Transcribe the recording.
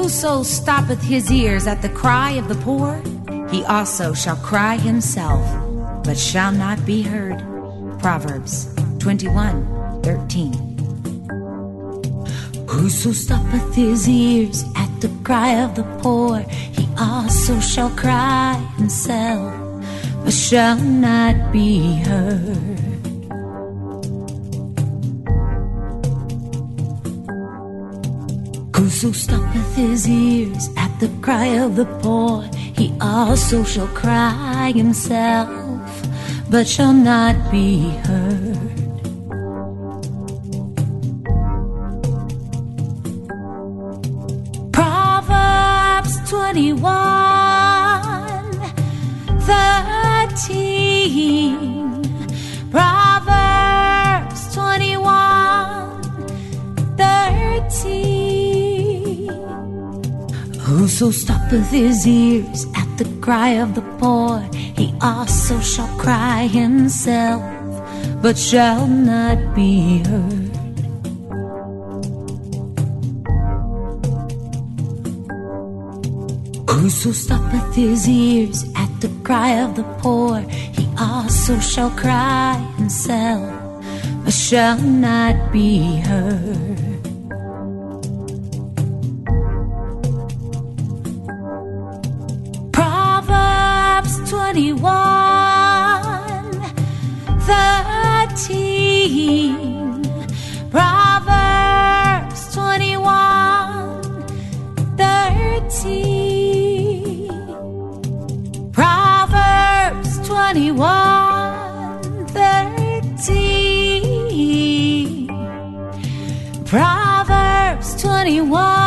Whoso stoppeth his ears at the cry of the poor, he also shall cry himself, but shall not be heard. Proverbs 21:13. Whoso stoppeth his ears at the cry of the poor, he also shall cry himself, but shall not be heard. Whoso stoppeth his ears at the cry of the poor, he also shall cry himself, but shall not be heard. Proverbs 21:13. Proverbs 21:13. Whoso stoppeth his ears at the cry of the poor, he also shall cry himself, but shall not be heard. Whoso stoppeth his ears at the cry of the poor, he also shall cry himself, but shall not be heard. Proverbs 21:13. Proverbs 21:13. Proverbs 21:13. Proverbs 21.